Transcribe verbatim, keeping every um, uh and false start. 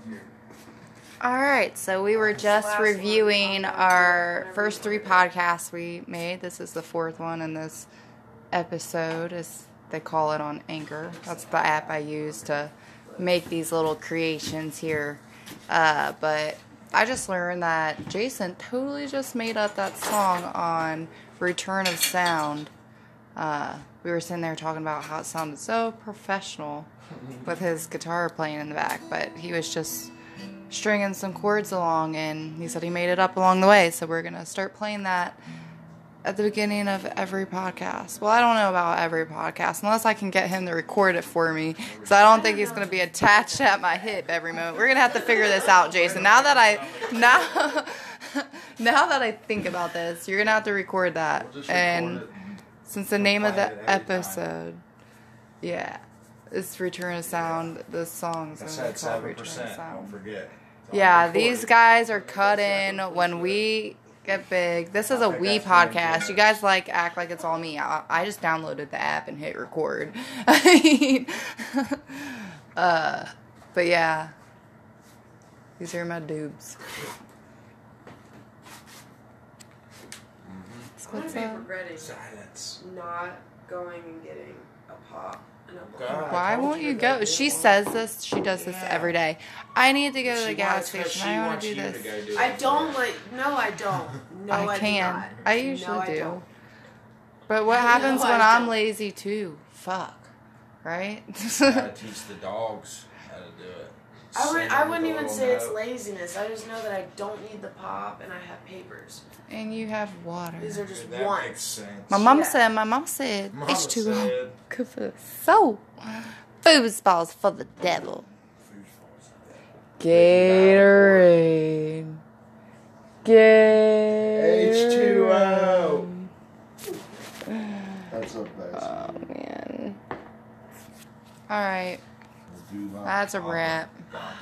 Alright, so we were just reviewing our first three podcasts we made. This is the fourth one in this episode, as they call it on Anchor. That's the app I use to make these little creations here. Uh, but I just learned that Jason totally just made up that song on Return of Sound. Uh, we were sitting there talking about how it sounded so professional with his guitar playing in the back, but he was just stringing some chords along, and he said he made it up along the way, so we're going to start playing that at the beginning of every podcast. Well, I don't know about every podcast, unless I can get him to record it for me, because I don't think he's going to be attached at my hip every moment. We're going to have to figure this out, Jason. Now that I now, now that I think about this, you're going to have to record that. We'll and record since the name of the episode, yeah, it's Return of Sound, the song's going to be called Return of Sound. Don't forget. Yeah, these guys are cut in when we get big. This is a we podcast. You guys like act like it's all me. I, I just downloaded the app and hit record. I mean, uh, but yeah, these are my dudes. I'm What's gonna be up? regretting Silence. not going and getting a pop and a God. blow. Why I told won't you you to go? go get She one. says this. She does this Yeah. every day. I need to go to the She gas wants- 'cause station. she I want wants to do you this. go do I it don't for her. like. No, I don't. No, I, I can. do not. I usually no, I do. don't. But what No, happens I when I'm don't. lazy too? Fuck. Right? Gotta teach the dogs how to do it. I wouldn't. Send I them wouldn't with a even little say it's note. laziness. I just know that I don't need the pop and I have papers. And you have water. These are just That wants. makes sense. My mom Yeah. said, my mom said, Mama H two O. said- Good for the soul. Foosballs for the devil. Gatorade. Gatorade. H two O. That's a bad. Oh, man. Alright. We'll do that. That's a wrap.